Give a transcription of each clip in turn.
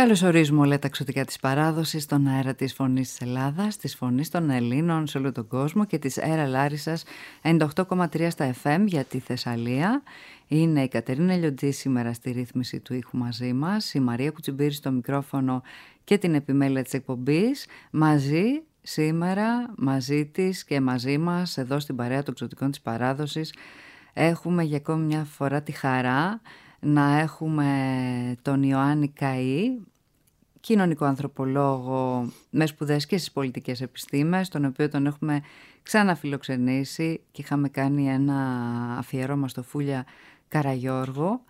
Καλωσορίζουμε όλα τα εξωτικά της παράδοσης στον αέρα της Φωνής της Ελλάδας, της Φωνής των Ελλήνων σε όλο τον κόσμο και της Αέρα Λάρισσας 98,3 στα FM για τη Θεσσαλία. Είναι η Κατερίνα Λιοντζή σήμερα στη ρύθμιση του ήχου μαζί μας, η Μαρία Κουτσιμπήρη στο μικρόφωνο και την επιμέλεια της εκπομπής. Μαζί σήμερα, μαζί της και μαζί μας εδώ στην παρέα των εξωτικών της παράδοσης έχουμε για ακόμη μια φορά τη χαρά να έχουμε τον Ιωάννη Καΐ, κοινωνικό ανθρωπολόγο με σπουδές και στις πολιτικές επιστήμες, τον οποίο τον έχουμε ξαναφιλοξενήσει και είχαμε κάνει ένα αφιέρωμα στο Φούλια Καραγιώργο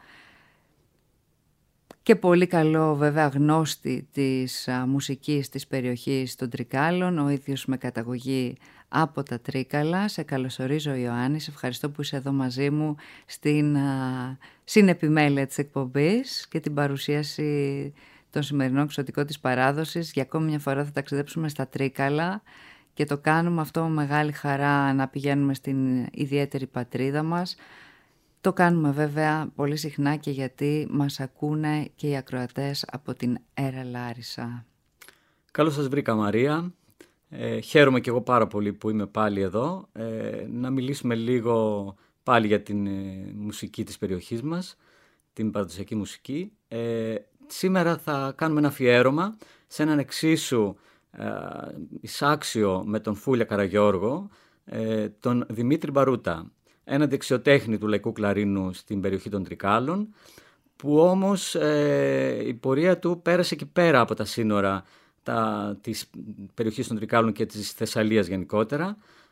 και πολύ καλό βέβαια γνώστη της μουσικής της περιοχής των Τρικάλων, ο ίδιος με καταγωγή από τα Τρίκαλα. Σε καλωσορίζω Ιωάννη, σε ευχαριστώ που είσαι εδώ μαζί μου στην συνεπιμέλεια της εκπομπής και την παρουσίαση των σημερινών εξωτικών της παράδοσης. Για ακόμη μια φορά θα ταξιδέψουμε στα Τρίκαλα και το κάνουμε αυτό με μεγάλη χαρά να πηγαίνουμε στην ιδιαίτερη πατρίδα μας. Το κάνουμε βέβαια πολύ συχνά και γιατί μας ακούνε και οι ακροατές από την Αέρα Λάρισα. Καλώς σας βρήκα Μαρία. Χαίρομαι και εγώ πάρα πολύ που είμαι πάλι εδώ. Να μιλήσουμε λίγο πάλι για την μουσική της περιοχής μας, την παραδοσιακή μουσική. Σήμερα θα κάνουμε ένα αφιέρωμα σε έναν εξίσου εισάξιο με τον Φούλια Καραγιώργο, τον Δημήτρη Μπαρούτα, ένα δεξιοτέχνη του λαϊκού κλαρίνου στην περιοχή των Τρικάλων, που όμως η πορεία του πέρασε και πέρα από τα σύνορα της περιοχής των Τρικάλων και της Θεσσαλίας γενικότερα.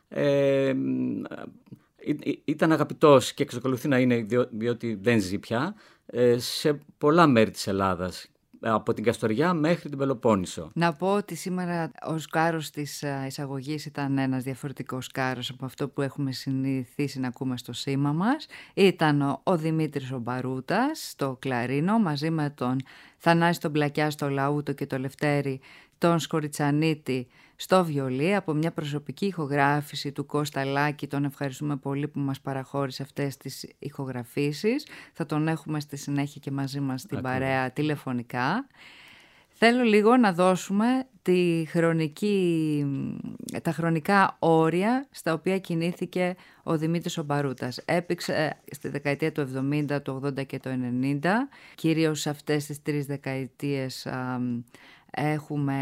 Ήταν αγαπητός και εξακολουθεί να είναι, διότι δεν ζει πια, σε πολλά μέρη της Ελλάδας, από την Καστοριά μέχρι την Πελοπόννησο. Να πω ότι σήμερα ο σκάρος της εισαγωγής ήταν ένας διαφορετικός σκάρος από αυτό που έχουμε συνηθίσει να ακούμε στο σήμα μας. Ήταν ο Δημήτρης ο Μπαρούτας στο κλαρίνο, μαζί με τον Θανάση τον Πλακιά στο λαούτο και το Λευτέρη τον Σκοριτσανίτη στο βιολί, από μια προσωπική ηχογράφηση του Κώστα Λάκη. Τον ευχαριστούμε πολύ που μας παραχώρησε αυτές τις ηχογραφήσεις. Θα τον έχουμε στη συνέχεια και μαζί μας στην παρέα τηλεφωνικά. Θέλω λίγο να δώσουμε τα χρονικά όρια στα οποία κινήθηκε ο Δημήτρης ο Μπαρούτας. Έπαιξε στη δεκαετία του 70, του 80 και του 90. Κυρίως σε αυτές τις τρεις δεκαετίες έχουμε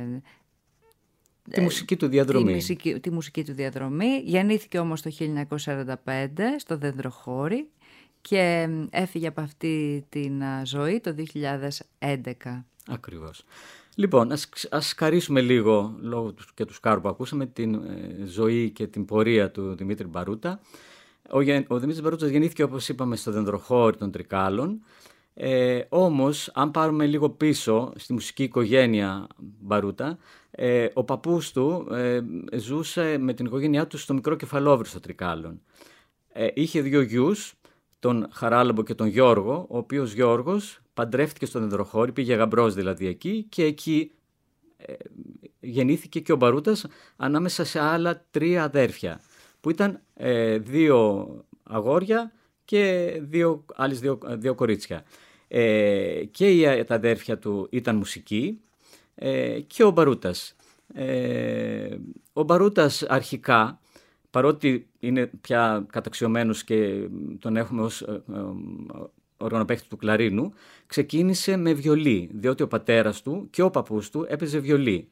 τη μουσική του διαδρομή. Τη μουσική του διαδρομή. Γεννήθηκε όμως το 1945 στο Δεντροχώρι και έφυγε από αυτή την ζωή το 2011. Ακριβώς. Λοιπόν, ας σκαρίσουμε λίγο, λόγω και του σκάρου που ακούσαμε, την ζωή και την πορεία του Δημήτρη Μπαρούτα. Ο Δημήτρης Μπαρούτας γεννήθηκε, όπως είπαμε, στο Δεντροχώρι των Τρικάλων. Όμως, αν πάρουμε λίγο πίσω στη μουσική οικογένεια Μπαρούτα, ο παππούς του ζούσε με την οικογένειά του στο Μικρό Κεφαλόβρυστο Τρικάλων. Είχε δύο γιους, τον Χαράλαμπο και τον Γιώργο, ο οποίος Γιώργος παντρεύτηκε στο Δεντροχώρι, πήγε γαμπρός δηλαδή εκεί, και εκεί γεννήθηκε και ο Μπαρούτας ανάμεσα σε άλλα τρία αδέρφια, που ήταν δύο αγόρια και άλλες δύο κορίτσια. Και τα αδέρφια του ήταν μουσικοί και ο Μπαρούτας. Ο Μπαρούτας αρχικά, παρότι είναι πια καταξιωμένος και τον έχουμε ως οργανοπαίχτη του κλαρίνου, ξεκίνησε με βιολί, διότι ο πατέρας του και ο παππούς του έπαιζε βιολί.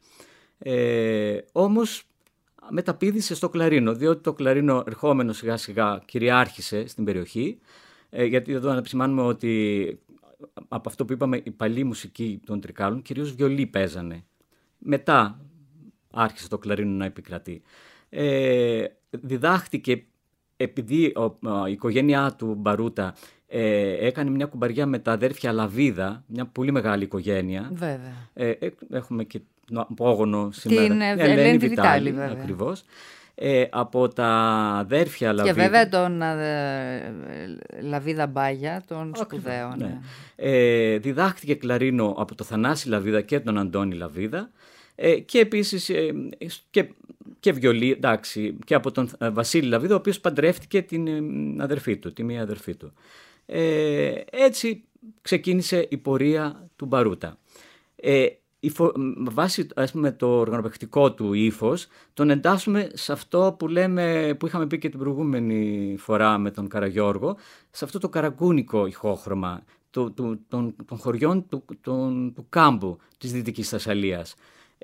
Όμως μεταπήδησε στο κλαρίνο, διότι το κλαρίνο ερχόμενο σιγά σιγά κυριάρχησε στην περιοχή, γιατί εδώ να επισημάνουμε ότι από αυτό που είπαμε, η παλή μουσική των Τρικάλων κυρίως βιολί παίζανε. Μετά άρχισε το κλαρίνο να επικρατεί. Διδάχτηκε, επειδή η οικογένειά του Μπαρούτα έκανε μια κουμπαριά με τα αδέρφια Λαβίδα, μια πολύ μεγάλη οικογένεια. Βέβαια. Έχουμε και τον απόγονο σήμερα. Την Ελένη Βιτάλη, βέβαια. Ακριβώς. Από τα αδέρφια Λαβίδα. Και βέβαια τον Λαβίδα Μπάγια, των σπουδαίων. Ναι. Διδάχτηκε κλαρίνο από τον Θανάση Λαβίδα και τον Αντώνη Λαβίδα, και επίσης και βιολί, εντάξει, και από τον Βασίλη Λαβίδα, ο οποίος παντρεύτηκε την αδερφή του, τη μία αδερφή του. Έτσι ξεκίνησε η πορεία του Μπαρούτα. Βάσει το οργανοπαιχτικό του ύφος, τον εντάσσουμε σε αυτό που είχαμε πει και την προηγούμενη φορά με τον Καραγιώργο, σε αυτό το καραγκούνικο ηχόχρωμα των χωριών του κάμπου της Δυτικής Θεσσαλίας.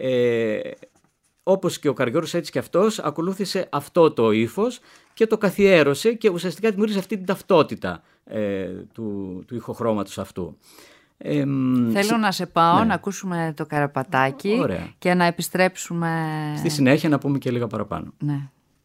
Όπως και ο Καραγιώργος, έτσι και αυτός ακολούθησε αυτό το ύφος και το καθιέρωσε και ουσιαστικά δημιούργησε αυτή την ταυτότητα του ηχοχρώματος αυτού. Θέλω να σε πάω, ναι, να ακούσουμε το Καραπατάκι. Ωραία. Και να επιστρέψουμε στη συνέχεια να πούμε και λίγα παραπάνω. Ναι.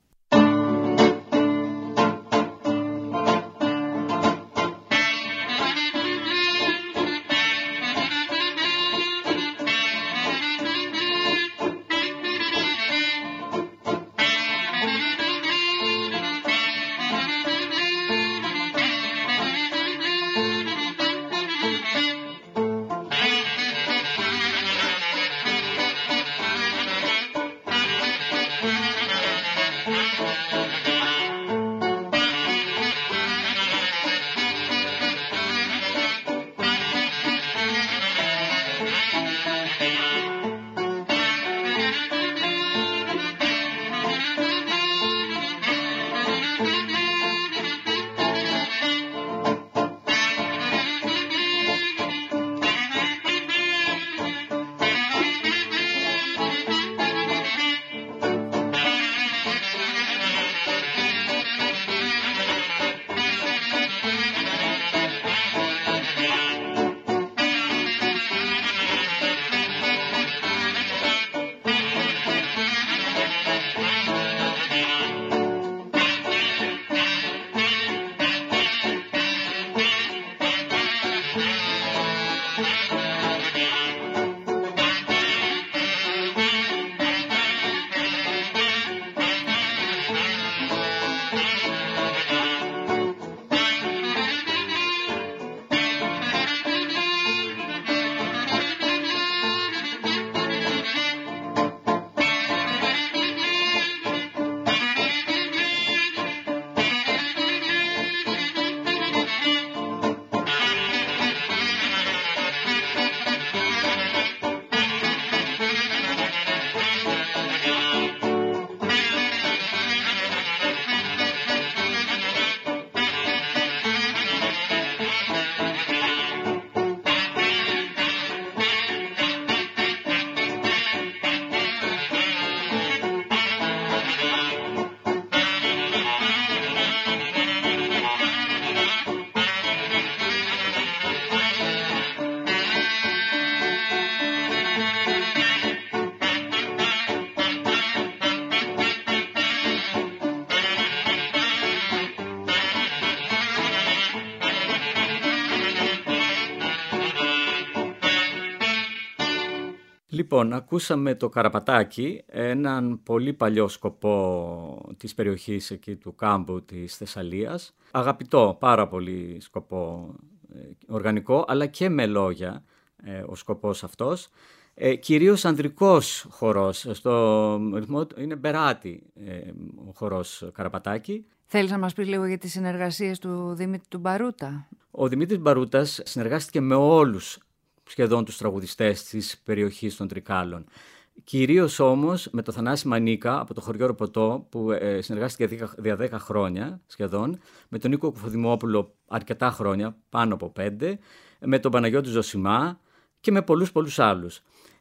Λοιπόν, ακούσαμε το Καραπατάκι, έναν πολύ παλιό σκοπό της περιοχής εκεί του κάμπου της Θεσσαλίας. Αγαπητό, πάρα πολύ σκοπό οργανικό, αλλά και με λόγια ο σκοπός αυτός. Κυρίως ανδρικός χορός, στο ρυθμό είναι μπεράτη ο χορός Καραπατάκι. Θέλεις να μας πεις λίγο για τις συνεργασίες του Δημήτρη του Μπαρούτα? Ο Δημήτρης Μπαρούτας συνεργάστηκε με όλους σχεδόν τους τραγουδιστές της περιοχής των Τρικάλων. Κυρίως όμως με το Θανάση Μανίκα από το χωριό Ροποτό, που συνεργάστηκε για 10 χρόνια σχεδόν, με τον Νίκο Κουφοδημόπουλο αρκετά χρόνια, πάνω από 5, με τον Παναγιώτη Ζωσιμά και με πολλούς άλλους.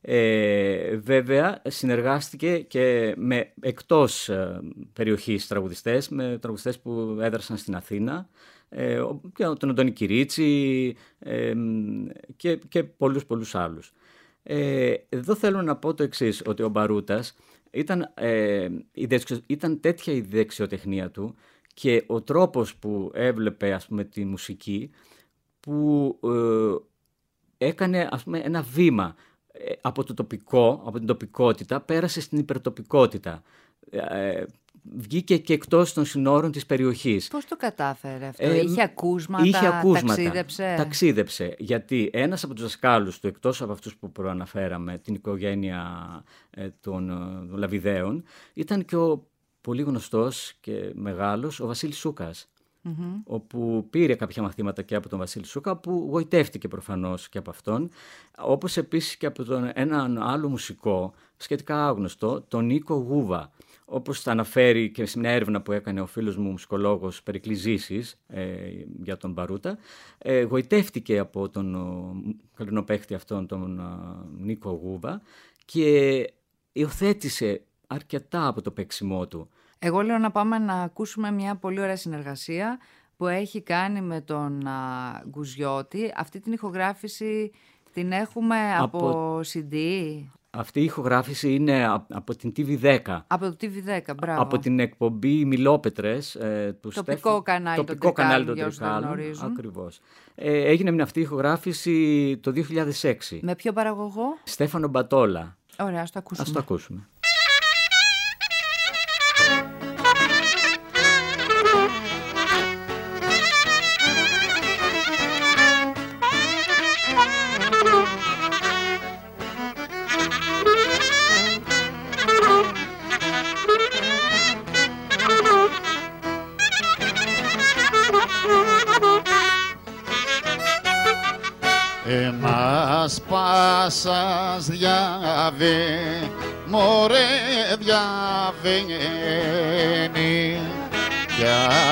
Βέβαια συνεργάστηκε και με εκτός περιοχής τραγουδιστές, με τραγουδιστές που έδρασαν στην Αθήνα, και τον Αντώνη Κυρίτσι και πολλούς άλλους. Εδώ θέλω να πω το εξής, ότι ο Μπαρούτας ήταν τέτοια η δεξιοτεχνία του και ο τρόπος που έβλεπε, ας πούμε, τη μουσική, που έκανε, ας πούμε, ένα βήμα από το τοπικό, από την τοπικότητα, πέρασε στην υπερτοπικότητα. Βγήκε και εκτός των συνόρων της περιοχής. Πώς το κατάφερε αυτό? Είχε ακούσματα, ταξίδεψε. Γιατί ένας από τους δασκάλους του, εκτός από αυτούς που προαναφέραμε, την οικογένεια των Λαβιδαίων, ήταν και ο πολύ γνωστός και μεγάλος ο Βασίλης Σούκας. όπου πήρε κάποια μαθήματα και από τον Βασίλη Σούκα, που γοητεύτηκε προφανώς και από αυτόν, όπως επίσης και από έναν άλλο μουσικό σχετικά άγνωστο, τον Νίκο Γούβα. Όπως θα αναφέρει και σε μια έρευνα που έκανε ο φίλος μου μουσικολόγος Περικλής Ζήσης για τον Μπαρούτα, γοητεύτηκε από τον κληρινοπαίχτη αυτόν, τον Νίκο Γούβα, και υιοθέτησε αρκετά από το παίξιμό του. Εγώ λέω να πάμε να ακούσουμε μια πολύ ωραία συνεργασία που έχει κάνει με τον Γκουζιώτη. Αυτή την ηχογράφηση την έχουμε από CD. Αυτή η ηχογράφηση είναι από την TV10. Από το TV10, μπράβο. Από την εκπομπή Μιλόπετρες του τοπικό κανάλι των Τρικάλων. Ακριβώς. Έγινε με αυτή η ηχογράφηση το 2006. Με ποιο παραγωγό? Στέφανο Μπατόλα. Ωραία, ας το ακούσουμε. Ας το ακούσουμε. Ένας πάσας διαβαίνει, μωρέ διαβαίνει, κι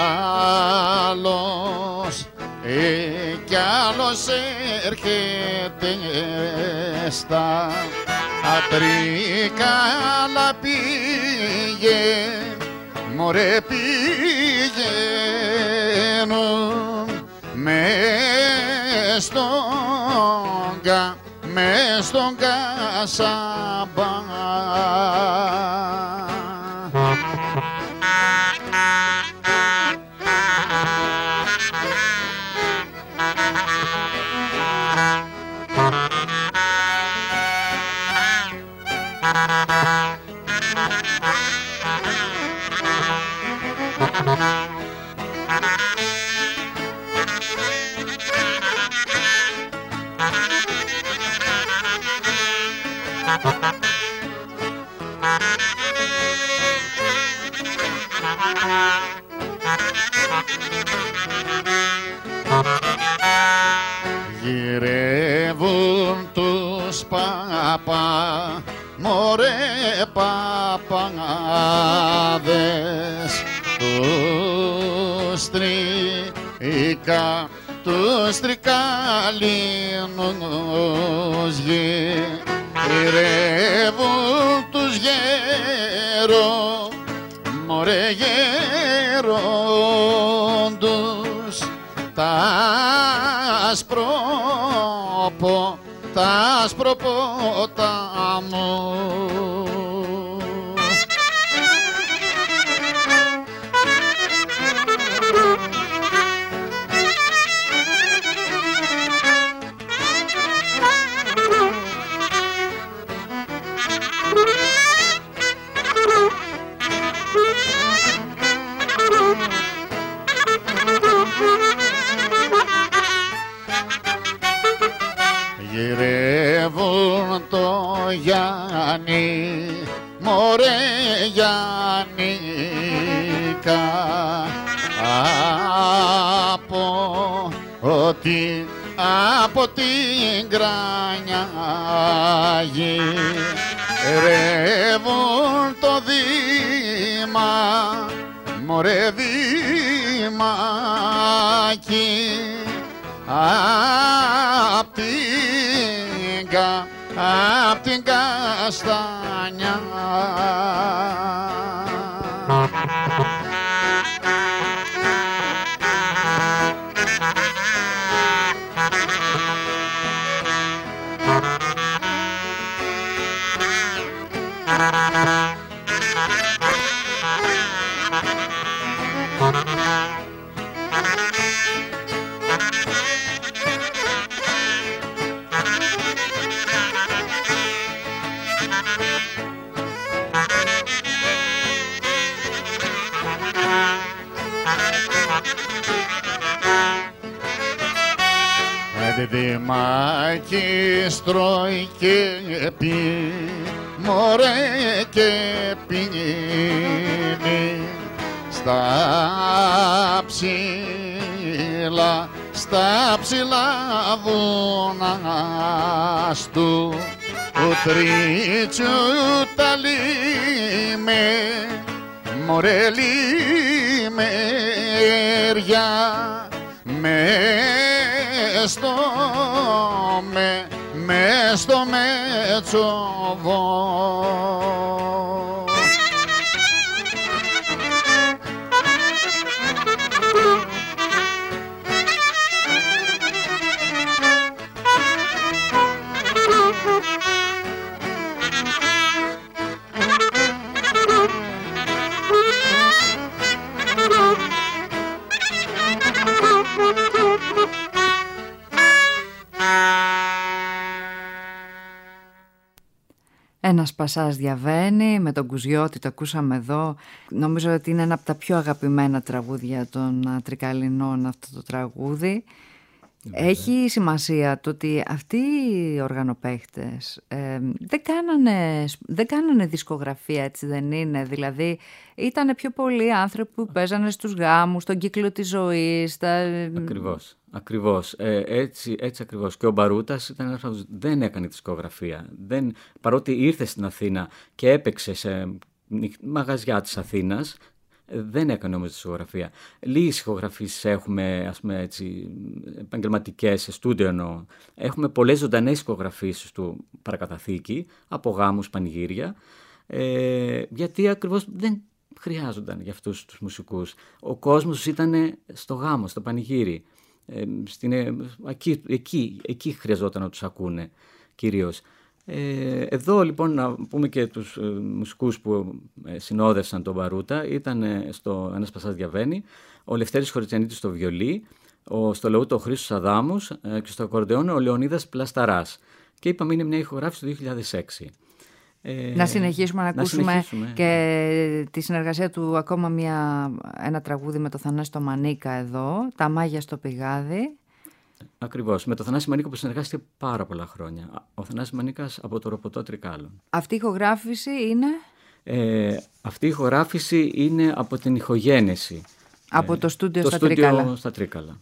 άλλος έρχεται στα Τρικάλα πήγε, μωρέ πηγαίνουν μες στον Κασαμπά. Γυρεύουν τους παπά, μωρέ παπάδες, τους τρικάλινους γυρεύουν τους μωρέ γέροντους, τα ασπροπόταμου. Γυρεύουν το Γιάννη, μωρέ Γιάννικα, από την Κρανιά γυρεύουν το Δήμα, μωρέ Δήμακι, απ' την Καστανιά. Δήμακι στρώει και πει, μωρέ και πίνει, στα στα ψηλά βουνά του Τρίτσου τα λίμε, μωρέ λιμέρια, μες στο Μετσοβό. Ένας Πασάς διαβαίνει με τον Κουζιώτη, το ακούσαμε εδώ. Νομίζω ότι είναι ένα από τα πιο αγαπημένα τραγούδια των Τρικαλινών αυτό το τραγούδι. Έχει σημασία το ότι αυτοί οι οργανοπαίχτες δεν κάνανε δισκογραφία, έτσι δεν είναι? Δηλαδή ήταν πιο πολλοί άνθρωποι που παίζανε στους γάμους, στον κύκλο της ζωής. Ακριβώς. Έτσι ακριβώς. Και ο Μπαρούτας ήταν ένας που δεν έκανε δισκογραφία. Παρότι ήρθε στην Αθήνα και έπαιξε σε μαγαζιά της Αθήνας, δεν έκανε όμως δισκογραφία. Λίγες ηχογραφήσεις έχουμε, ας πούμε, επαγγελματικές, σε στούντιο εννοώ. Έχουμε πολλές ζωντανές ηχογραφήσεις του παρακαταθήκη, από γάμους, πανηγύρια, γιατί ακριβώς δεν χρειάζονταν για αυτούς τους μουσικούς. Ο κόσμος ήταν στο γάμο, στο πανηγύρι. Εκεί χρειαζόταν να τους ακούνε κυρίως. Εδώ λοιπόν να πούμε και τους μουσικούς που συνόδευσαν τον Μπαρούτα. Ήταν ένας Πασάς διαβαίνει, ο Λευτέρης Χωριτσιανίτης στο βιολί, στο λαούτο ο Χρήστος Αδάμους και στο ακορντεόν ο Λεωνίδας Πλασταράς. Και είπαμε είναι μια ηχογράφηση του 2006. Να συνεχίσουμε να ακούσουμε και τη συνεργασία του, ακόμα ένα τραγούδι με το Θανάση το Μανίκα εδώ, «Τα μάγια στο πηγάδι». Ακριβώς, με το Θανάση Μανίκα που συνεργάστηκε πάρα πολλά χρόνια. Ο Θανάσης Μανίκας από το Ροποτό Τρικάλων. Αυτή η ηχογράφηση είναι? Αυτή η ηχογράφηση είναι από την ηχογένεση. Από το στούντιο στα Τρίκαλα.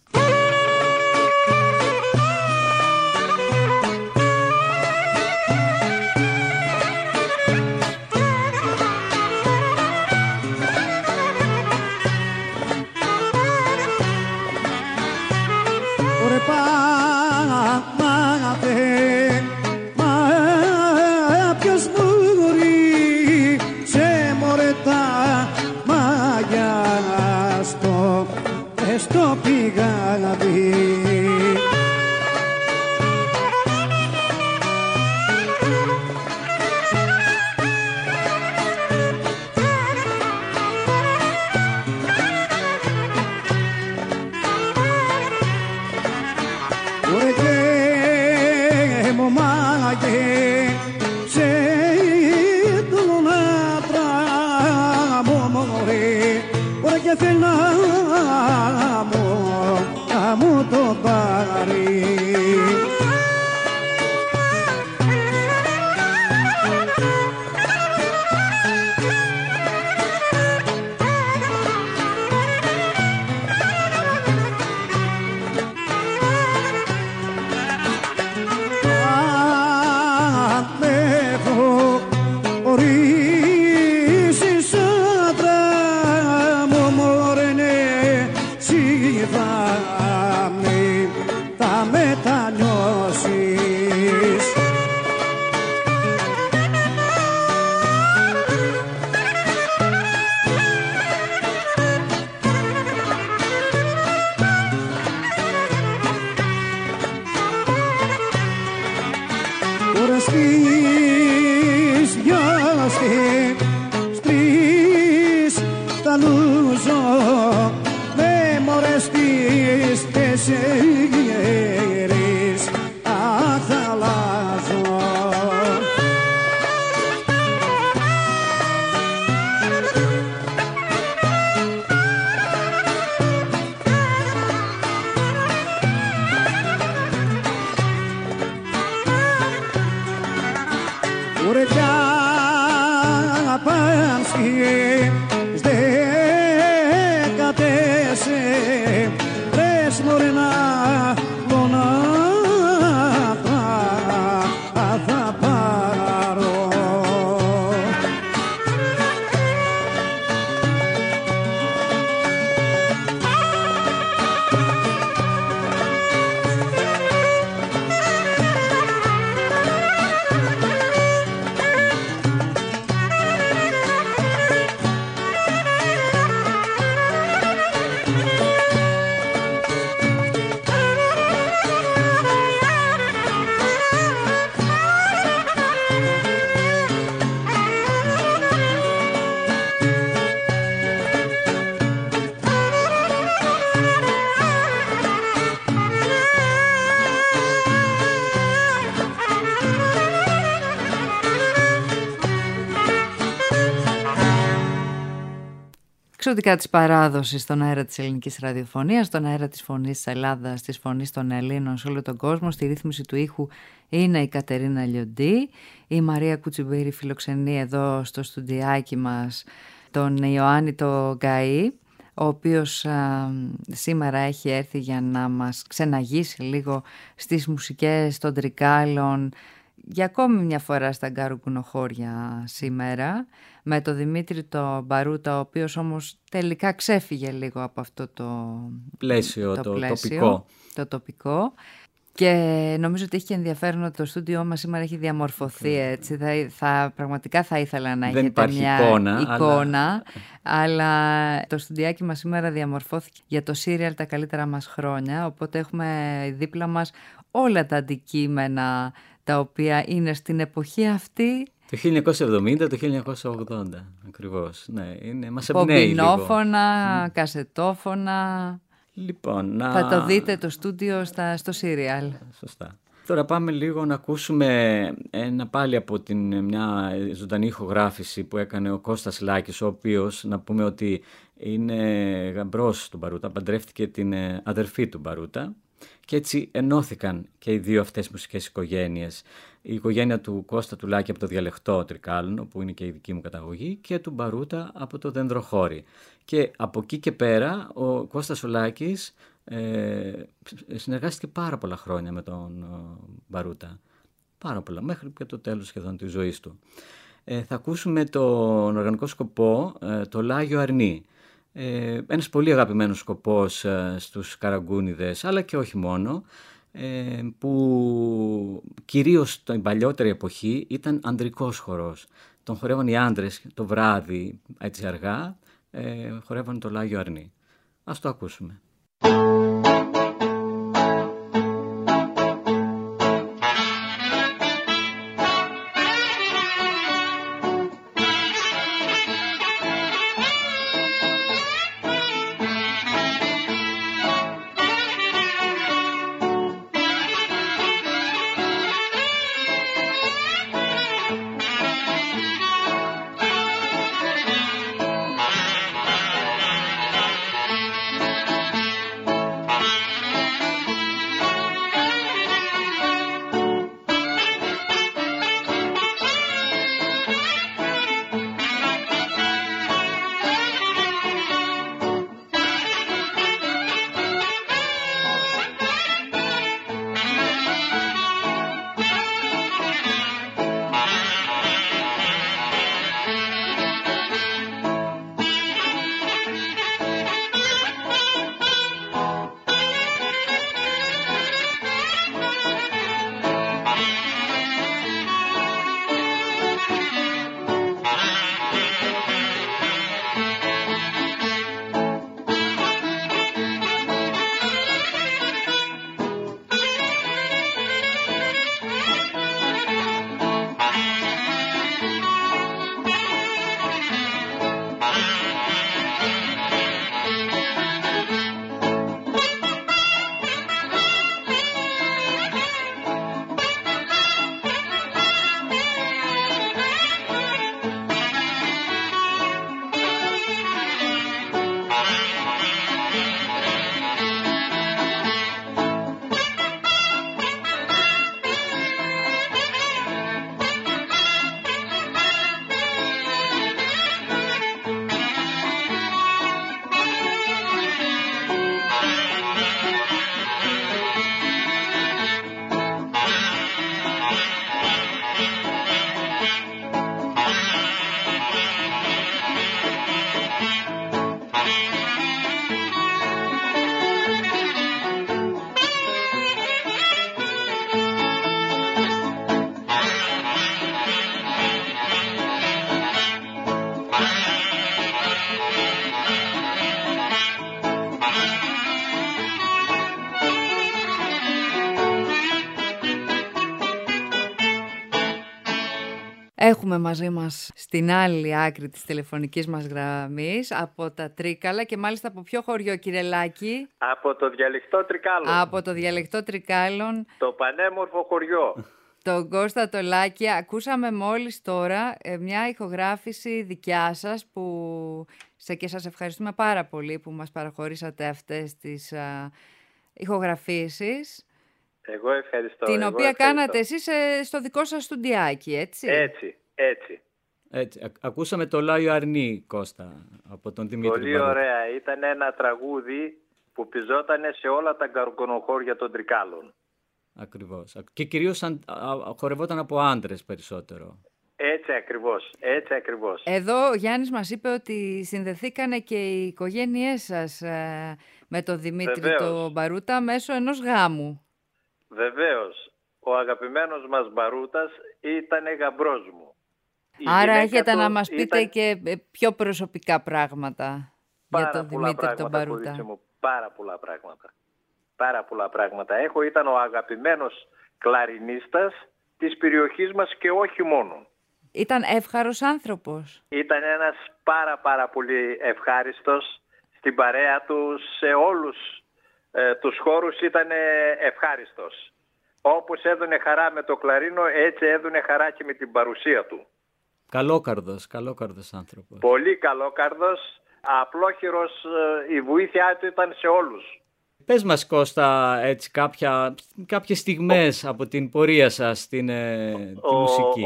εξωτικά της παράδοσης στον αέρα της ελληνικής ραδιοφωνίας, στον αέρα της φωνής της Ελλάδας, της φωνής των Ελλήνων σε όλο τον κόσμο. Στη ρύθμιση του ήχου είναι η Κατερίνα Λιοντή. Η Μαρία Κουτσιμπήρη φιλοξενεί εδώ στο στουντιάκι μας τον Ιωάννη το Γκαΐ, ο οποίος σήμερα έχει έρθει για να μας ξεναγήσει λίγο στις μουσικές των Τρικάλων, για ακόμη μια φορά στα γκαρουγουνοχώρια σήμερα, με τον Δημήτρη το Μπαρούτα, ο οποίος όμως τελικά ξέφυγε λίγο από αυτό το πλαίσιο, το τοπικό. Και νομίζω ότι έχει και ενδιαφέρον ότι το στούντιό μας σήμερα έχει διαμορφωθεί έτσι. Πραγματικά θα ήθελα να έχετε μια εικόνα, αλλά το στούντιάκι μας σήμερα διαμορφώθηκε για το σύριαλ «Τα καλύτερα μας χρόνια», οπότε έχουμε δίπλα μας όλα τα αντικείμενα τα οποία είναι στην εποχή αυτή. Το 1970, το 1980 ακριβώς. Ναι, μας εμπνέει λίγο. Πομπινόφωνα, κασετόφωνα. Λοιπόν, θα το δείτε το στούντιο στο σύριαλ. Σωστά. Τώρα πάμε λίγο να ακούσουμε πάλι από μια ζωντανή ηχογράφηση που έκανε ο Κώστας Λάκης, ο οποίος, να πούμε ότι είναι γαμπρός του Μπαρούτα, παντρεύτηκε την αδερφή του Μπαρούτα και έτσι ενώθηκαν και οι δύο αυτές μουσικές οικογένειες. Η οικογένεια του Κώστα του Λάκη από το διαλεκτό Τρικάλων, όπου είναι και η δική μου καταγωγή, και του Μπαρούτα από το Δενδροχώρι. Και από εκεί και πέρα ο Κώστας ο Λάκης συνεργάστηκε πάρα πολλά χρόνια με τον Μπαρούτα. Πάρα πολλά, μέχρι και το τέλος σχεδόν της ζωής του. Θα ακούσουμε τον οργανικό σκοπό, το Λάγιο Αρνί. Ένας πολύ αγαπημένος σκοπός στους Καραγκούνιδες, αλλά και όχι μόνο, που κυρίως την παλιότερη εποχή ήταν ανδρικός χορός. Τον χορεύαν οι άντρες το βράδυ, έτσι αργά, χορεύαν το Λάγιο Αρνί. Ας το ακούσουμε. Έχουμε μαζί μας στην άλλη άκρη της τηλεφωνικής μας γραμμής από τα Τρίκαλα και μάλιστα από ποιο χωριό, κύριε Λάκη? Από το διαλεκτό Τρικάλων. Από το διαλεκτό Τρικάλων. Το πανέμορφο χωριό. Τον Κώστα το Λάκη. Ακούσαμε μόλις τώρα μια ηχογράφηση δικιά σας που Και σας ευχαριστούμε πάρα πολύ που μας παραχωρήσατε αυτές τις ηχογραφήσεις. Εγώ ευχαριστώ. Την οποία κάνατε εσείς στο δικό σας στουντιάκι, έτσι. Έτσι. Ακούσαμε το Λάιο Αρνί, Κώστα, από τον Δημήτρη Πολύ Μπαρούτα. ωραία. Ήταν ένα τραγούδι που πιζότανε σε όλα τα γκαργκονοχώρια των Τρικάλων. Ακριβώς. Και κυρίως χορευόταν από άντρες περισσότερο. Έτσι ακριβώς. Εδώ ο Γιάννης μας είπε ότι συνδεθήκανε και οι οικογένειές σας με τον Δημήτρη τον Μπαρούτα μέσω ενός γάμου. Βεβαίως. Ο αγαπημένος μας Μπαρούτας ήταν γαμπρός μου. Άρα έχετε να μας πείτε και πιο προσωπικά πράγματα για τον Δημήτρη τον Μπαρούτα. Πάρα πολλά πράγματα. Ήταν ο αγαπημένος κλαρινίστας της περιοχής μας και όχι μόνο. Ήταν εύχαρος άνθρωπος. Ήταν ένας πάρα πολύ ευχάριστος. Στην παρέα του, σε όλους τους χώρους ήταν ευχάριστος. Όπως έδωνε χαρά με το κλαρίνο, έτσι έδωνε χαρά και με την παρουσία του. Καλόκαρδος άνθρωπος. Πολύ καλόκαρδος, απλόχειρος, η βοήθειά του ήταν σε όλους. Πες μας, Κώστα, έτσι κάποιες στιγμές από την πορεία σας τη μουσική.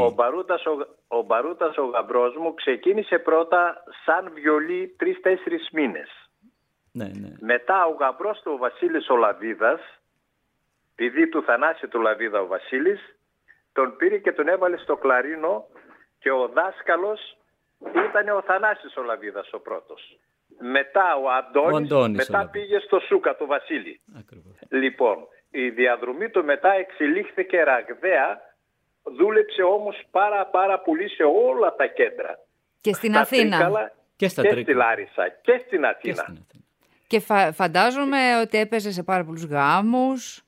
Ο Μπαρούτας, ο γαμπρός μου, ξεκίνησε πρώτα σαν βιολί 3-4 μήνες. Ναι. Μετά ο γαμπρός του, ο Βασίλης ο Λαβίδας, παιδί του Θανάση του Λαβίδα ο Βασίλης, τον πήρε και τον έβαλε στο κλαρίνο και ο δάσκαλος ήταν ο Θανάσης ο Λαβίδας ο πρώτος. Μετά ο Αντώνης μετά πήγε στο Σούκα του Βασίλη. Ακριβώς. Λοιπόν, η διαδρομή του μετά εξελίχθηκε ραγδαία, δούλεψε όμως πάρα πολύ σε όλα τα κέντρα. Και στην Αθήνα. Τρίκαλα, και στη Λάρισα και στην Αθήνα. Και φαντάζομαι ότι έπαιζε σε πάρα πολλούς γάμους.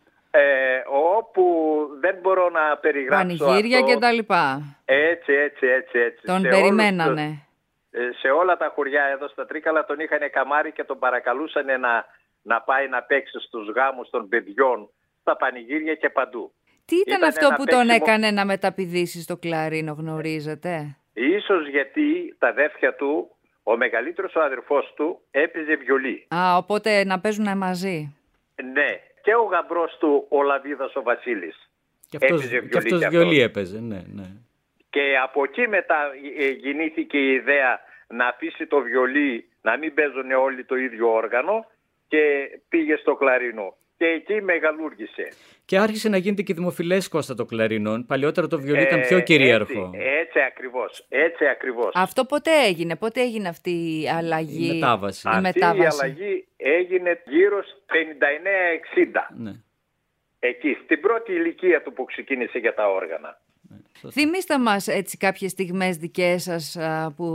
Όπου δεν μπορώ να περιγράψω πανηγύρια και τα λοιπά. Έτσι. Τον περιμένανε. Σε όλα τα χωριά εδώ στα Τρίκαλα τον είχαν καμάρι και τον παρακαλούσαν να πάει να παίξει στους γάμους των παιδιών, στα πανηγύρια και παντού. Τι ήταν αυτό που τον έκανε να μεταπηδήσει στο κλαρίνο, γνωρίζετε? Ίσως γιατί τα αδέρφια του, ο μεγαλύτερος ο αδερφός του, έπαιζε βιολί. Οπότε να παίζουν μαζί. Ναι. Και ο γαμπρός του, ο Λαβίδας ο Βασίλης. Και αυτός βιολί έπαιζε, ναι. Και από εκεί μετά γεννήθηκε η ιδέα να αφήσει το βιολί, να μην παίζουν όλοι το ίδιο όργανο, και πήγε στο κλαρίνο. Και εκεί μεγαλούργησε. Και άρχισε να γίνεται και δημοφιλές, Κώστα, το κλαρίνο. Παλιότερα το βιολί ήταν πιο κυρίαρχο. Έτσι ακριβώς. Αυτό πότε έγινε αυτή η αλλαγή? Η μετάβαση. Η αλλαγή έγινε γύρω στο 59-60. Ναι. Εκεί, στην πρώτη ηλικία του που ξεκίνησε για τα όργανα. Θυμήστε μας έτσι κάποιες στιγμές δικές σας που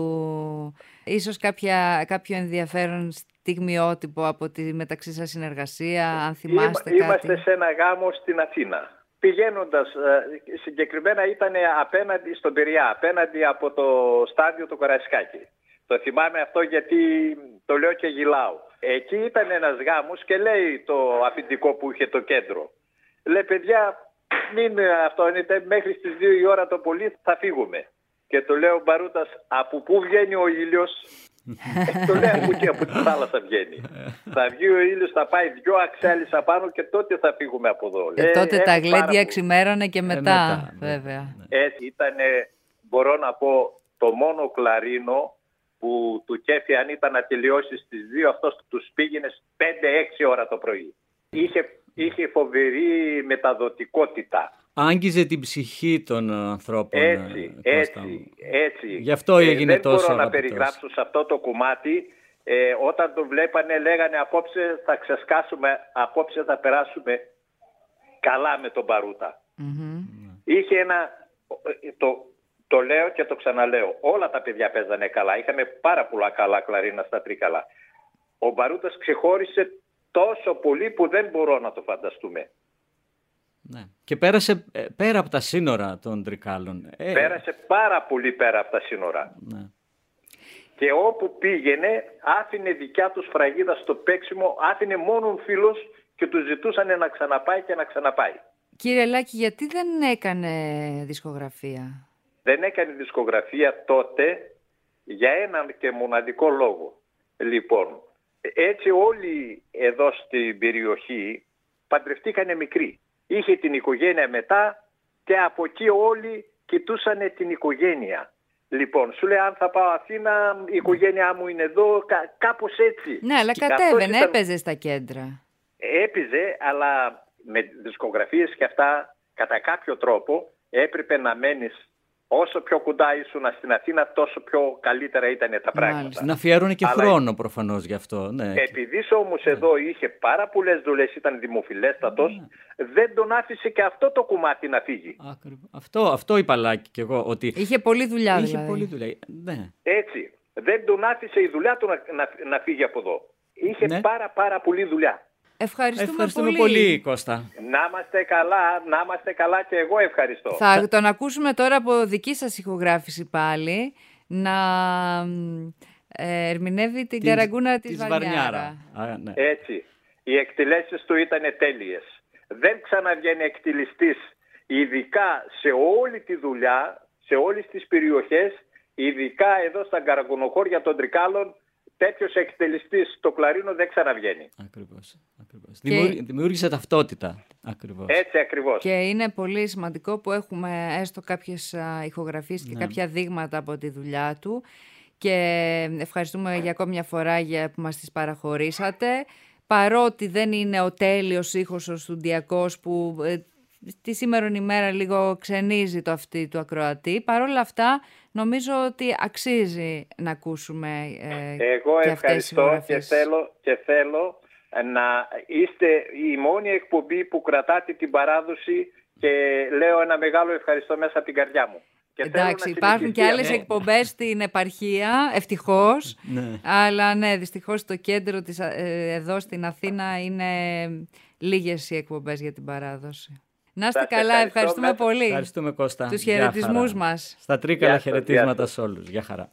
ίσως κάποιο ενδιαφέρον στιγμιότυπο από τη μεταξύ σας συνεργασία, αν θυμάστε κάτι. Είμαστε σε ένα γάμο στην Αθήνα. Πηγαίνοντας, συγκεκριμένα ήταν απέναντι στον Πειραιά, απέναντι από το στάδιο του Καραϊσκάκη. Το θυμάμαι αυτό γιατί το λέω και γυλάω. Εκεί ήταν ένας γάμος και λέει το αφεντικό που είχε το κέντρο. Λέει, παιδιά, μην αυτόνετε, μέχρι στις 2 η ώρα το πολύ θα φύγουμε. Και το λέω ο Μπαρούτας, από πού βγαίνει ο ήλιος? Το λέω από τη θάλασσα βγαίνει. Θα βγει ο ήλιος, θα πάει 2 αξέλες απάνω και τότε θα φύγουμε από εδώ. Και τότε τα γλέντια ξημέρωνε και μετά, βέβαια. Έτσι ήταν, μπορώ να πω, το μόνο κλαρίνο που του κέφι, αν ήταν να τελειώσει στις 2, αυτός τους πήγαινε 5-6 ώρα το πρωί. Είχε φοβερή μεταδοτικότητα. Άγγιζε την ψυχή των ανθρώπων. Έτσι. Γι' αυτό έγινε τόσο αγαπητός. Δεν μπορώ να περιγράψω σε αυτό το κομμάτι. Όταν το βλέπανε λέγανε, απόψε θα ξεσκάσουμε, απόψε θα περάσουμε καλά με τον Μπαρούτα. Είχε ένα... Το λέω και το ξαναλέω. Όλα τα παιδιά παίζανε καλά. Είχαμε πάρα πολλά καλά κλαρίνα στα Τρίκαλα. Ο Μπαρούτας ξεχώρισε τόσο πολύ που δεν μπορώ να το φανταστούμε. Ναι. Και πέρασε πέρα από τα σύνορα των Τρικάλων. Πέρασε πάρα πολύ πέρα από τα σύνορα. Ναι. Και όπου πήγαινε άφηνε δικιά του σφραγίδα στο παίξιμο, άφηνε μόνον φίλους και του ζητούσαν να ξαναπάει και να ξαναπάει. Κύριε Λάκη, γιατί δεν έκανε δισκογραφία? Δεν έκανε δισκογραφία τότε για έναν και μοναδικό λόγο. Λοιπόν, έτσι όλοι εδώ στην περιοχή παντρευτήκανε μικροί. Είχε την οικογένεια μετά και από εκεί όλοι κοιτούσανε την οικογένεια. Λοιπόν, σου λέει αν θα πάω Αθήνα, η οικογένειά μου είναι εδώ, κάπως έτσι. Ναι, αλλά κατέβαινε, έπαιζε στα κέντρα. Έπαιζε, αλλά με δισκογραφίες και αυτά, κατά κάποιο τρόπο έπρεπε να μένεις. Όσο πιο κοντά ήσουν στην Αθήνα, τόσο πιο καλύτερα ήταν τα πράγματα. Μάλιστα. Να αφιέρωνε και χρόνο προφανώς γι' αυτό. Ναι. Επειδή όμως εδώ είχε πάρα πολλές δουλειές, ήταν δημοφιλέστατος, δεν τον άφησε και αυτό το κομμάτι να φύγει. Αυτό είπα Λάκη κι εγώ. Ότι είχε πολλή δουλειά είχε δηλαδή. Πολλή δουλειά. Ναι. Έτσι. Δεν τον άφησε η δουλειά του να φύγει από εδώ. Είχε πάρα πολλή δουλειά. Ευχαριστούμε πολύ Κώστα. Να είμαστε καλά και εγώ ευχαριστώ. Θα τον ακούσουμε τώρα από δική σας ηχογράφηση πάλι να ερμηνεύει την Καραγκούνα της Βαρνιάρα. Ναι. Έτσι. Οι εκτελέσεις του ήταν τέλειες. Δεν ξαναβγαίνει εκτελεστής, ειδικά σε όλη τη δουλειά, σε όλες τις περιοχές, ειδικά εδώ στα καραγκουνοχώρια των Τρικάλων. Τέτοιος εκτελεστής στο κλαρίνο δεν ξαναβγαίνει. Ακριβώς. Δημιούργησε ταυτότητα. Ακριβώς. Έτσι ακριβώς. Και είναι πολύ σημαντικό που έχουμε έστω κάποιες ηχογραφίες και κάποια δείγματα από τη δουλειά του. Και ευχαριστούμε για ακόμη μια φορά που μας τις παραχωρήσατε. Παρότι δεν είναι ο τέλειος ήχος ο στουντιακός που τη σήμερον ημέρα λίγο ξενίζει το αυτί του ακροατή. Παρ' όλα αυτά νομίζω ότι αξίζει να ακούσουμε εγώ και ευχαριστώ και θέλω να είστε η μόνη εκπομπή που κρατάτε την παράδοση και λέω ένα μεγάλο ευχαριστώ μέσα από την καρδιά μου. Και εντάξει, υπάρχουν και άλλες εκπομπές στην επαρχία, ευτυχώς, αλλά ναι, δυστυχώς το κέντρο της, εδώ στην Αθήνα είναι λίγες οι εκπομπές για την παράδοση. Να είστε καλά, ευχαριστούμε πολύ. Ευχαριστούμε Κώστα. Τους χαιρετισμούς μας. Στα Τρίκαλα χαιρετίσματα σε όλους. Γεια χαρά.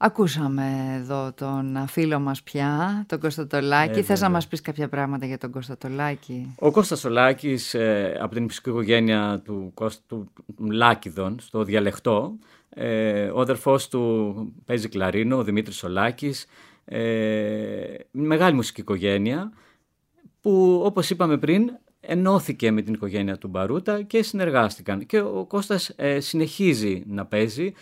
Ακούσαμε εδώ τον φίλο μας πια, τον Κώστα Τολάκη. Θες να μας πεις κάποια πράγματα για τον Κώστα Τολάκη? Ο Κώστας Τολάκης, από την οικογένεια του Λάκηδων, στο διαλεκτό, ο αδερφός του παίζει κλαρίνο, ο Δημήτρης Τολάκης, μεγάλη μουσική οικογένεια που, όπως είπαμε πριν, ενώθηκε με την οικογένεια του Μπαρούτα και συνεργάστηκαν. Και ο Κώστας συνεχίζει να παίζει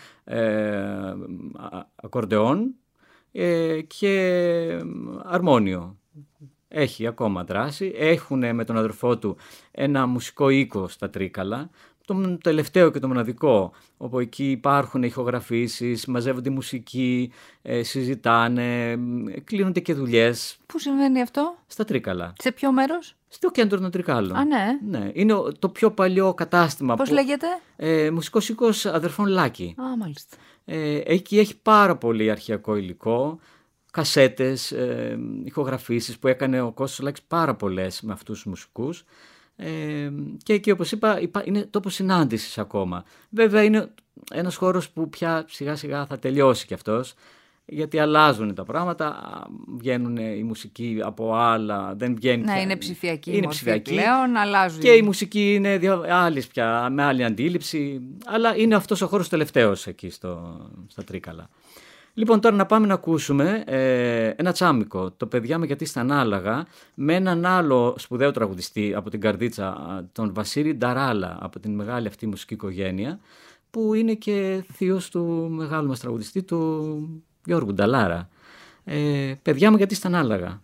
ακορντεόν και αρμόνιο. Έχει ακόμα δράση. Έχουν με τον αδερφό του ένα μουσικό οίκο στα Τρίκαλα, το τελευταίο και το μοναδικό, όπου εκεί υπάρχουν ηχογραφήσεις, μαζεύονται μουσική, συζητάνε, κλείνονται και δουλειές. Πού συμβαίνει αυτό? Στα Τρίκαλα. Σε ποιο μέρος? Στο κέντρο των Τρικάλων. Α, ναι. Ναι. Είναι το πιο παλιό κατάστημα. Πώς λέγεται? Μουσικός οίκος αδερφών Λάκη. Α, μάλιστα. Εκεί έχει πάρα πολύ αρχαιακό υλικό, κασέτες, ηχογραφήσεις που έκανε ο Κώστας Λάκης πάρα πολλές με αυτούς τους μουσικούς. Και εκεί, όπως είπα, είναι τόπος συνάντησης ακόμα. Βέβαια είναι ένας χώρος που πια σιγά σιγά θα τελειώσει κι αυτός, γιατί αλλάζουν τα πράγματα, βγαίνουν οι μουσικοί από άλλα, δεν βγαίνει πια. Είναι ψηφιακή η μορφή πλέον, αλλάζουν. Και η μουσική είναι άλλης πια, με άλλη αντίληψη, αλλά είναι αυτός ο χώρος τελευταίος εκεί στα Τρίκαλα. Λοιπόν, τώρα να πάμε να ακούσουμε ένα τσάμικο, το «Παιδιά με γιατί στα ανάλαγα», με έναν άλλο σπουδαίο τραγουδιστή από την Καρδίτσα, τον Βασίλη Νταράλα, από την μεγάλη αυτή μουσική οικογένεια, που είναι και θείος του μεγάλου μας τραγουδιστή, του Γιώργου Νταλάρα. «Παιδιά μου γιατί στα ανάλαγα».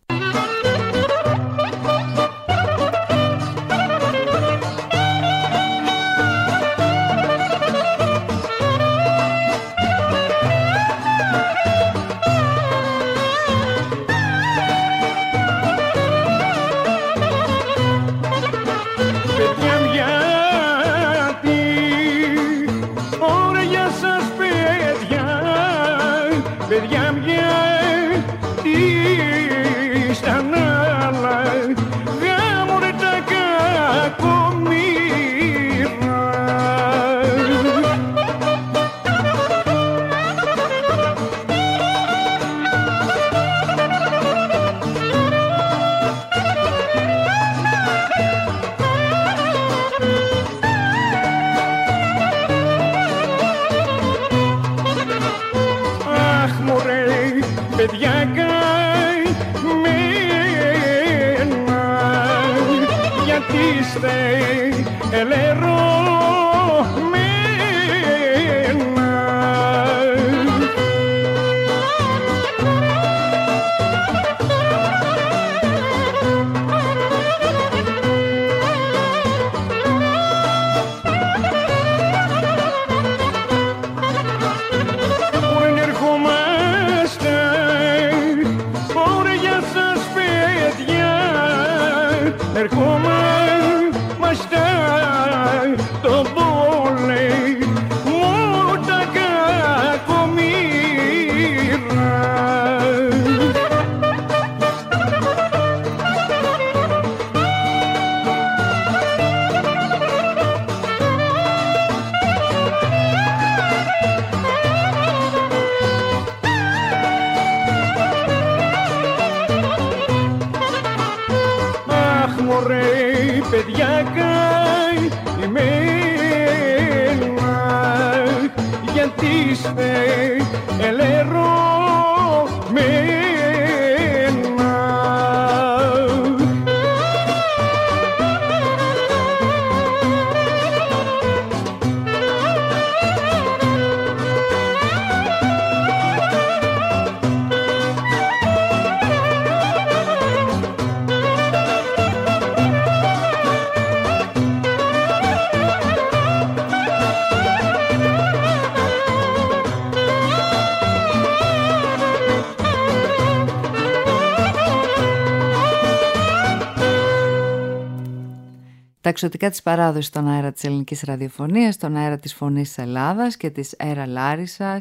Τα εξωτικά της παράδοσης στον αέρα της ελληνικής ραδιοφωνίας, στον αέρα της Φωνής της Ελλάδας και της ΕΡΑ Λάρισσας,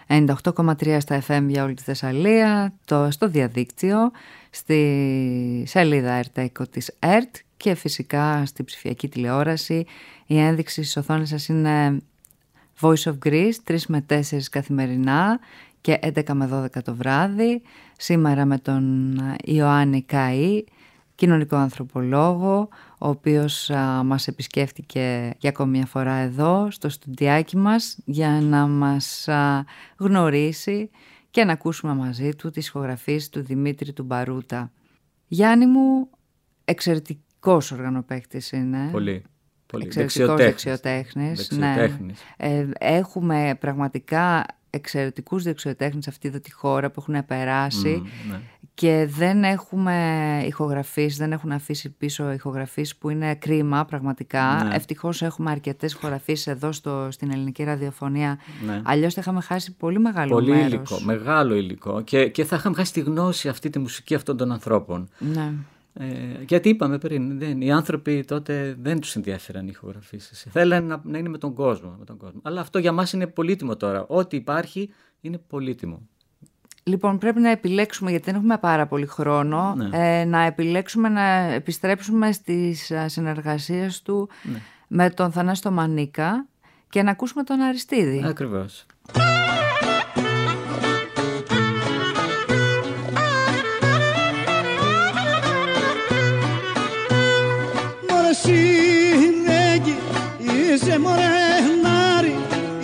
98,3 στα FM για όλη τη Θεσσαλία, στο διαδίκτυο, στη σελίδα ΕΡΤ της ΕΡΤ και φυσικά στη ψηφιακή τηλεόραση. Η ένδειξη στις οθόνες σας είναι Voice of Greece, 3 με 4 καθημερινά και 11 με 12 το βράδυ. Σήμερα με τον Ιωάννη Καΐ, κοινωνικό ανθρωπολόγο, ο οποίος μας επισκέφτηκε για ακόμη μια φορά εδώ στο στουντιάκι μας για να μας γνωρίσει και να ακούσουμε μαζί του τις ηχογραφίες του Δημήτρη του Μπαρούτα. Γιάννη μου, εξαιρετικός οργανοπαίκτης είναι. Πολύ. Εξαιρετικός δεξιοτέχνης. Ναι. Έχουμε πραγματικά εξαιρετικούς δεξιοτέχνες σε αυτή εδώ τη χώρα που έχουν περάσει και δεν έχουμε ηχογραφίες, δεν έχουν αφήσει πίσω ηχογραφίες, που είναι κρίμα πραγματικά. Ναι. Ευτυχώς έχουμε αρκετές ηχογραφίες εδώ στην ελληνική ραδιοφωνία. Ναι. Αλλιώς θα είχαμε χάσει πολύ μεγάλο μέρος. Υλικό, μεγάλο υλικό και θα είχαμε χάσει τη γνώση αυτή, τη μουσική αυτών των ανθρώπων. Ναι. Γιατί είπαμε πριν, οι άνθρωποι τότε δεν τους ενδιαφέραν οι ηχογραφήσεις. Θέλανε να είναι με τον κόσμο. Αλλά αυτό για μας είναι πολύτιμο τώρα. Ό,τι υπάρχει είναι πολύτιμο. Λοιπόν, πρέπει να επιλέξουμε, γιατί δεν έχουμε πάρα πολύ χρόνο, να επιλέξουμε να επιστρέψουμε στις συνεργασίες του με τον Θανάση Μανίκα και να ακούσουμε τον Αριστίδη. Ακριβώς. Συνέγγι, είσαι μωρενάρι,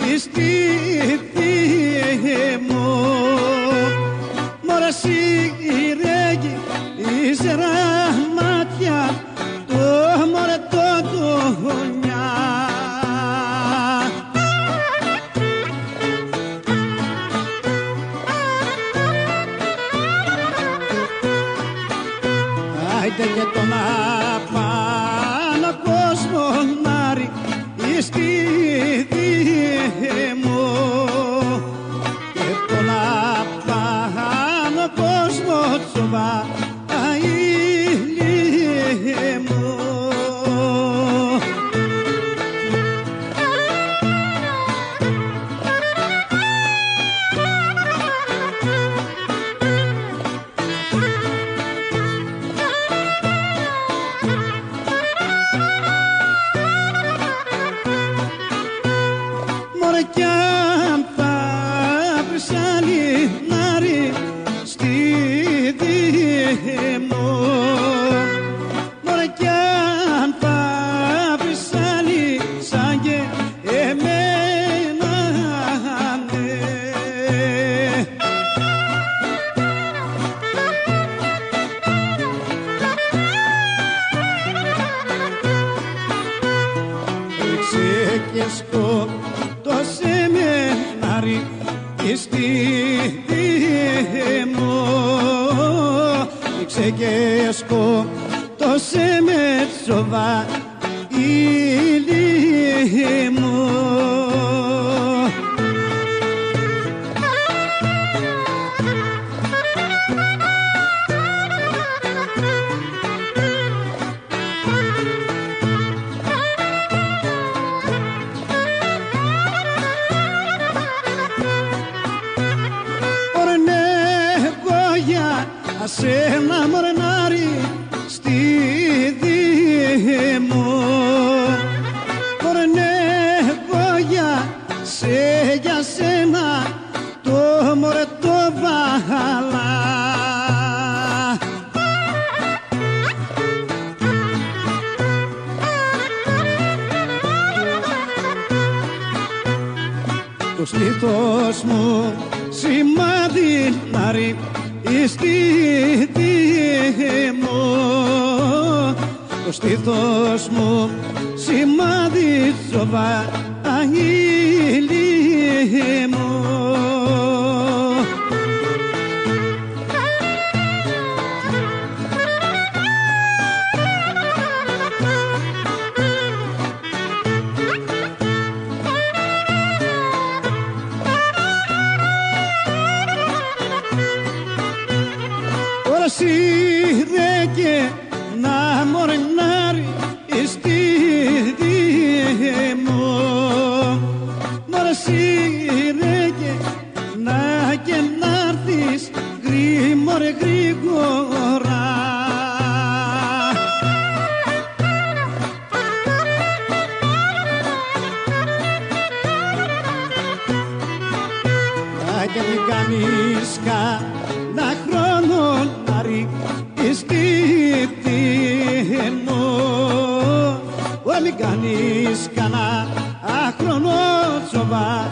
ιστήθη μου. Μωρέ σιγηρέγγι, είσαι ραμάτια, το μωρέ το τουνιά. Άιτε και τον στη μου και τον απάνω κόσμο τσοβά αήλι μου. Το στήθος μου σημάδι να ρίχνει στη μου. Το στήθος μου σημάδι σοβά αγγίλι μου. Σιδέκε να μορνάρει στη μου. Μωρέ σιδέκε να και να'ρθεις γρήγορα γρήγορα. Και μην κάνει κάνεις κανά αχρονό τσοβά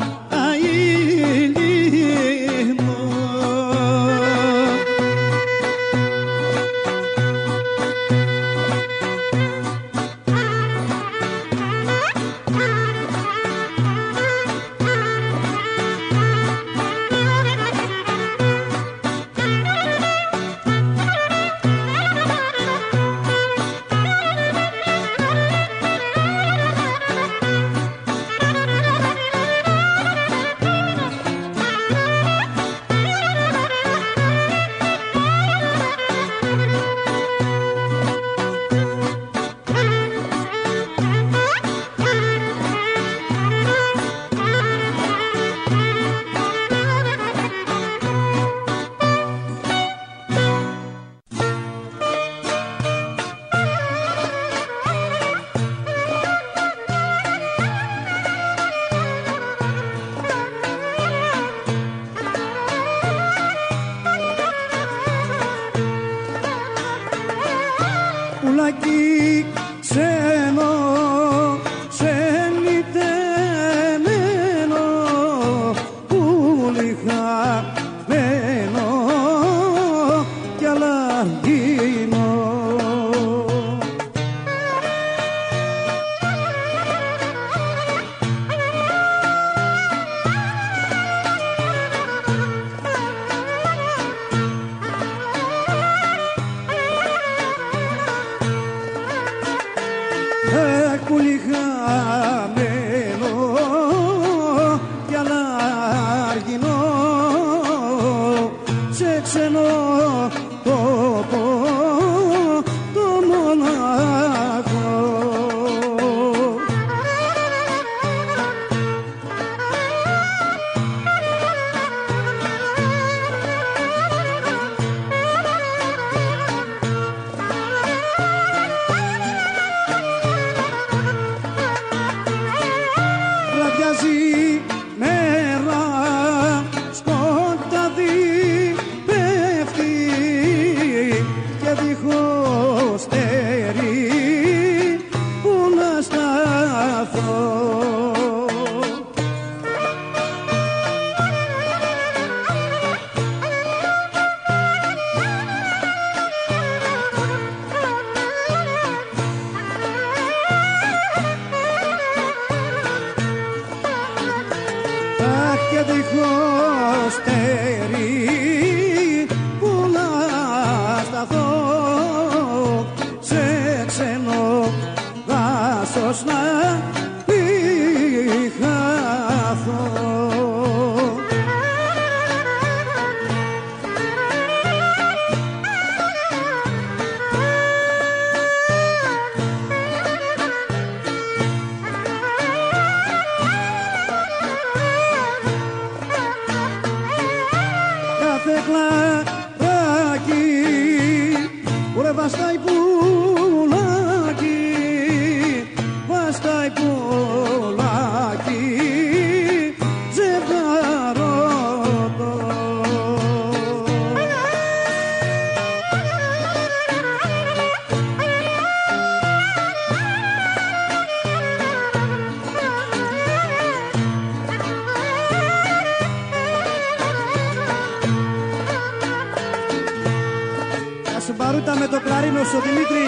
Μπαρούτα με το κλαρίνο στο Δημήτρη.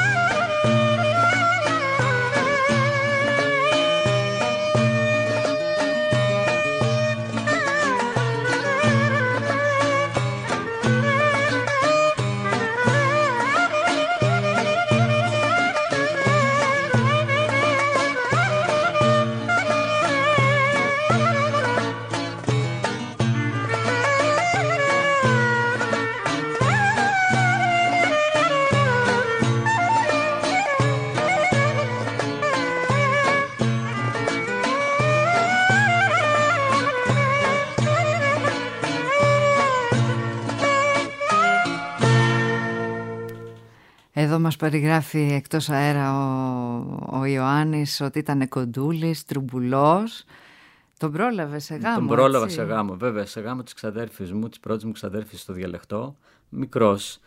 Εδώ μας περιγράφει εκτός αέρα ο Ιωάννης ότι ήταν κοντούλης, τρουμπουλός. Τον πρόλαβε σε γάμο. Τον πρόλαβα σε γάμο, βέβαια, σε γάμο της ξαδέρφης μου, της πρώτης μου ξαδέρφης στο Διαλεκτό, μικρός.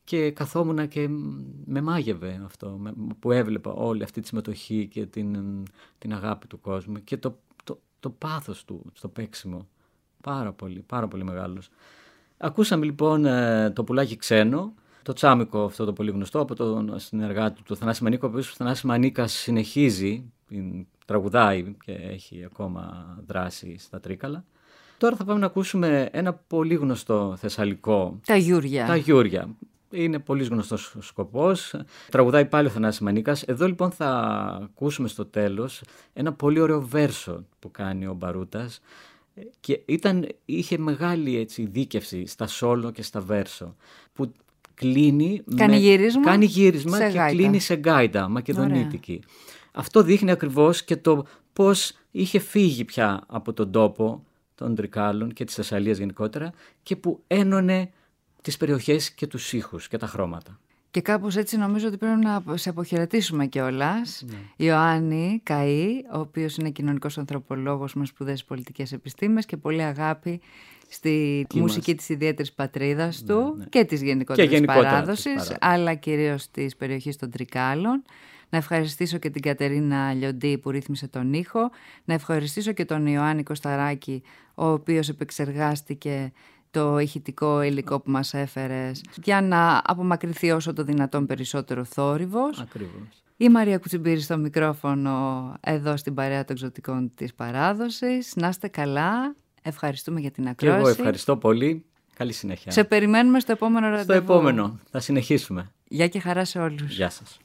και καθόμουν και με μάγευε αυτό που έβλεπα όλη αυτή τη συμμετοχή και την αγάπη του κόσμου και το πάθος του στο παίξιμο. Πάρα πολύ μεγάλος. Ακούσαμε λοιπόν το Πουλάκι Ξένο, το τσάμικο αυτό το πολύ γνωστό από τον συνεργάτη του Θανάση Μανίκο, ο οποίος ο Θανάσης Μανίκας συνεχίζει, τραγουδάει και έχει ακόμα δράση στα Τρίκαλα. Τώρα θα πάμε να ακούσουμε ένα πολύ γνωστό θεσσαλικό. Τα Γιούρια. Είναι πολύ γνωστός σκοπός. Τραγουδάει πάλι ο Θανάσης Μανίκας. Εδώ λοιπόν θα ακούσουμε στο τέλος ένα πολύ ωραίο βέρσο που κάνει ο Μπαρούτας και είχε μεγάλη δίκευση στα σόλο και στα βέρσο που κάνει γύρισμα και γάιτα. Κλείνει σε γκάιτα μακεδονίτικη. Ωραία. Αυτό δείχνει ακριβώς και το πώς είχε φύγει πια από τον τόπο των Τρικάλων και της Θεσσαλίας γενικότερα και που ένωνε τις περιοχές και τους ήχους και τα χρώματα. Και κάπως έτσι νομίζω ότι πρέπει να σε αποχαιρετήσουμε κιόλας. Ναι. Ιωάννη Καΐ, ο οποίος είναι κοινωνικός ανθρωπολόγος με σπουδές πολιτικές επιστήμες και πολύ αγάπη στη μουσική της ιδιαίτερης πατρίδας του και της γενικότερης παράδοσης, αλλά κυρίως της περιοχής των Τρικάλων. Να ευχαριστήσω και την Κατερίνα Λιοντή που ρύθμισε τον ήχο. Να ευχαριστήσω και τον Ιωάννη Κωσταράκη, ο οποίος επεξεργάστηκε το ηχητικό υλικό που μας έφερες για να απομακρυνθεί όσο το δυνατόν περισσότερο θόρυβος. Ακριβώς. Η Μαρία Κουτσιμπήρη στο μικρόφωνο εδώ στην παρέα των Εξωτικών της παράδοσης. Να είστε καλά. Ευχαριστούμε για την ακρόαση. Και εγώ ευχαριστώ πολύ. Καλή συνέχεια. Σε περιμένουμε στο επόμενο ραντεβού. Στο επόμενο. Θα συνεχίσουμε. Γεια και χαρά σε όλους. Γεια σας.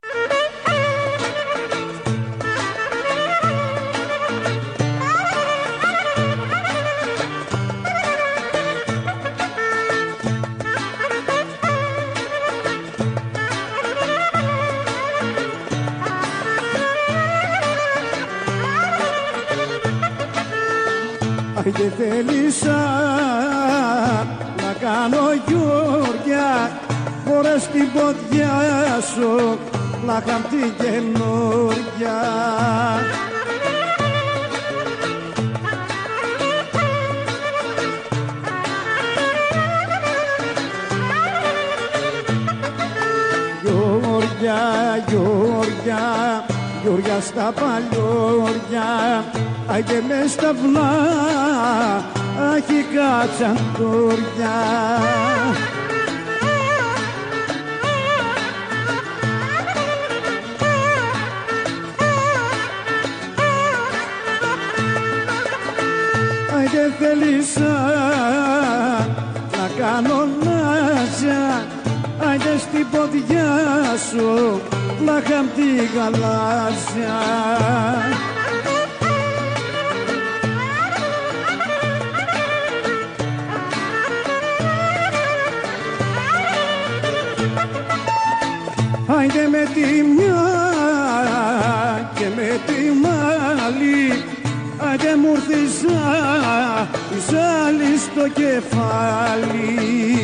Και θέλησα να κάνω γιοριά, φορές την ποδιά σου πλάκα απ' την καινούρια. Γιοριά στα παλιόρια, και μες στα βλά, άχι κατσαντόρια. Και θέλησα να κάνω νάζια, και στην ποδιά σου πλάκα απ' τη γαλάζια. Και με τη μια και με τη μάλη, και μου ήρθες ζάλι στο κεφάλι.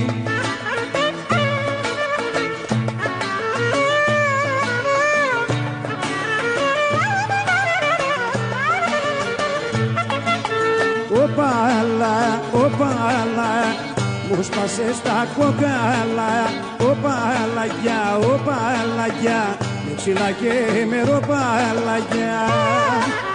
Οπάλα, μου σπάσες τα κοκάλα. Οπαλαγιά, με ψηλά και με ροπαλαγιά.